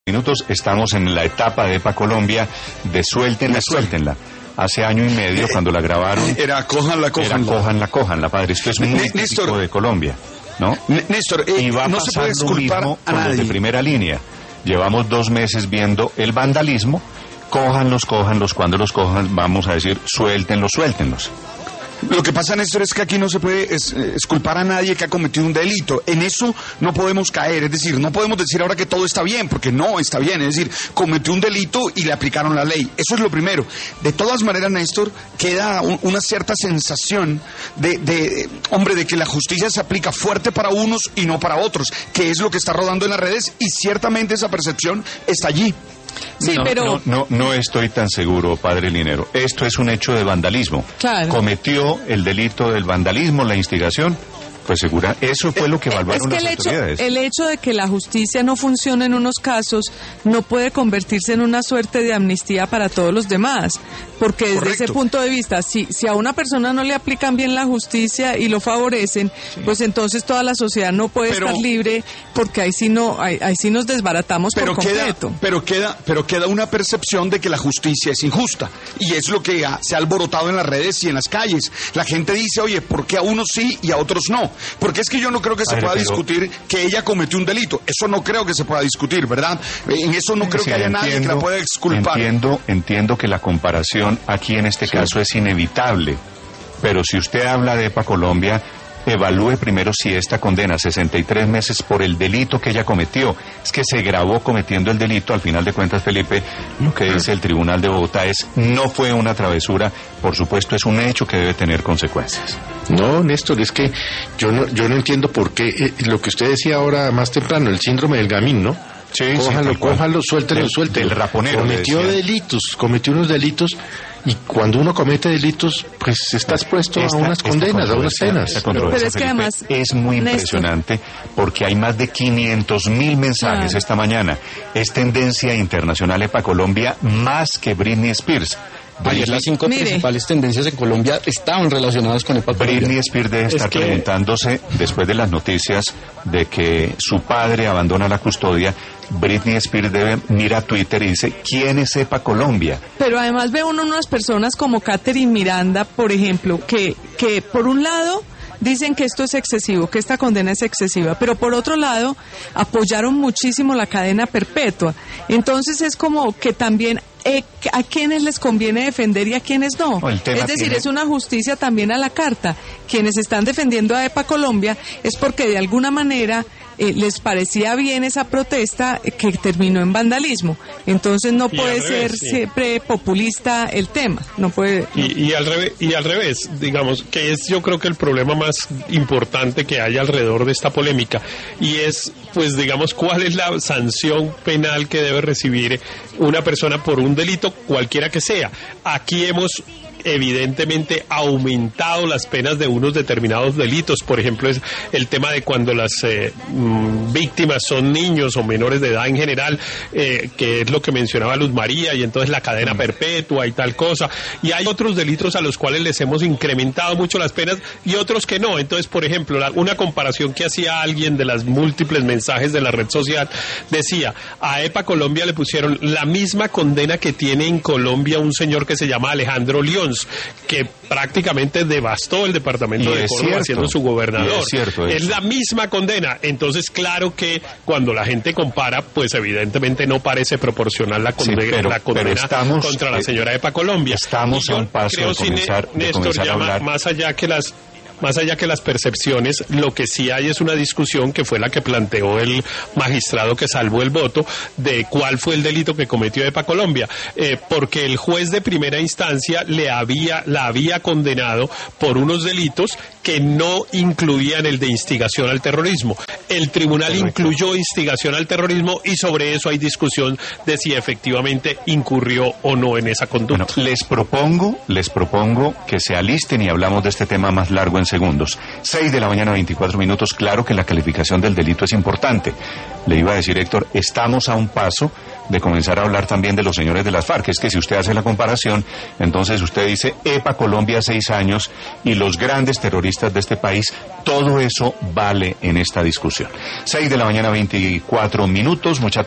Minutos, estamos en la etapa de EPA Colombia de Suéltenla. Hace año y medio, cuando la grabaron, era Cójanla, padre. Esto es muy típico de Colombia, ¿no? Néstor, y va no se puede disculpar a nadie. Los de primera línea. Llevamos 2 meses viendo el vandalismo. Cójanlos, cuando los cojan, vamos a decir, suéltenlos. Lo que pasa, Néstor, es que aquí no se puede culpar a nadie que ha cometido un delito. En eso no podemos caer, es decir, no podemos decir ahora que todo está bien, porque no está bien, es decir, cometió un delito y le aplicaron la ley. Eso es lo primero. De todas maneras, Néstor, queda una cierta sensación de que la justicia se aplica fuerte para unos y no para otros, que es lo que está rodando en las redes, y ciertamente esa percepción está allí. Sí, no estoy tan seguro, padre Linero. Esto es un hecho de vandalismo. Claro. Cometió el delito del vandalismo, la instigación. Pues segura, eso fue lo que evaluaron las autoridades. El hecho de que la justicia no funcione en unos casos no puede convertirse en una suerte de amnistía para todos los demás, porque desde Correcto. ese punto de vista, si a una persona no le aplican bien la justicia y lo favorecen, pues entonces toda la sociedad no puede estar libre, porque ahí sí nos desbaratamos por completo. Pero queda una percepción de que la justicia es injusta, y es lo que se ha alborotado en las redes y en las calles. La gente dice, oye, ¿por qué a unos sí y a otros no? Porque es que yo no creo que se pueda discutir que ella cometió un delito. Eso no creo que se pueda discutir, ¿verdad? En eso no creo que haya nadie que la pueda exculpar. Entiendo que la comparación aquí en este caso es inevitable, pero si usted habla de EPA Colombia, evalúe primero si esta condena 63 meses por el delito que ella cometió. Es que se grabó cometiendo el delito. Al final de cuentas, Felipe, lo que dice el Tribunal de Bogotá no fue una travesura, por supuesto es un hecho que debe tener consecuencias. No, Néstor, es que yo no entiendo por qué lo que usted decía ahora más temprano, el síndrome del gamín, ¿no? Sí, cójanlo, suéltenlo. Del raponero. Cometió unos delitos. Y cuando uno comete delitos, pues está expuesto a unas condenas, a unas penas. Pero es que además es muy impresionante, porque hay más de 500,000 mensajes esta mañana. Es tendencia internacional EPA Colombia más que Britney Spears. Ayer las 5 principales tendencias en Colombia estaban relacionadas con EPA Colombia. Britney Spears debe estar preguntándose, después de las noticias de que su padre abandona la custodia, Britney Spears mira a Twitter y dice, ¿quién es EPA Colombia? Pero además ve uno unas personas como Catherine Miranda, por ejemplo, que por un lado dicen que esto es excesivo, que esta condena es excesiva, pero por otro lado apoyaron muchísimo la cadena perpetua. Entonces es como que también a quienes les conviene defender y a quienes no. Es decir, es una justicia también a la carta. Quienes están defendiendo a EPA Colombia es porque de alguna manera les parecía bien esa protesta que terminó en vandalismo. Entonces no puede ser siempre populista el tema. No puede. Y al revés, digamos, que es yo creo que el problema más importante que hay alrededor de esta polémica, y es, pues digamos, cuál es la sanción penal que debe recibir una persona por un delito cualquiera que sea. Aquí hemos evidentemente aumentado las penas de unos determinados delitos. Por ejemplo, es el tema de cuando las víctimas son niños o menores de edad en general, que es lo que mencionaba Luz María, y entonces la cadena perpetua y tal cosa. Y hay otros delitos a los cuales les hemos incrementado mucho las penas y otros que no. Entonces, por ejemplo, una comparación que hacía alguien de las múltiples mensajes de la red social decía, a EPA Colombia le pusieron la misma condena que tiene en Colombia un señor que se llama Alejandro Lyons, que prácticamente devastó el departamento de Córdoba siendo su gobernador. Es la misma condena. Entonces, claro que cuando la gente compara, pues evidentemente no parece proporcional la condena, contra la señora EPA Colombia. Estamos a un paso de comenzar a hablar. Más allá que las percepciones, lo que sí hay es una discusión que fue la que planteó el magistrado que salvó el voto de cuál fue el delito que cometió EPA Colombia, porque el juez de primera instancia la había condenado por unos delitos que no incluían el de instigación al terrorismo. El tribunal incluyó instigación al terrorismo y sobre eso hay discusión de si efectivamente incurrió o no en esa conducta. Bueno, les propongo que se alisten y hablamos de este tema más largo en segundos. 6 de la mañana, 24 minutos. Claro que la calificación del delito es importante. Le iba a decir, Héctor, estamos a un paso de comenzar a hablar también de los señores de las FARC. Es que si usted hace la comparación, entonces usted dice EPA Colombia 6 años y los grandes terroristas de este país, todo eso vale en esta discusión. 6 de la mañana, 24 minutos. Mucha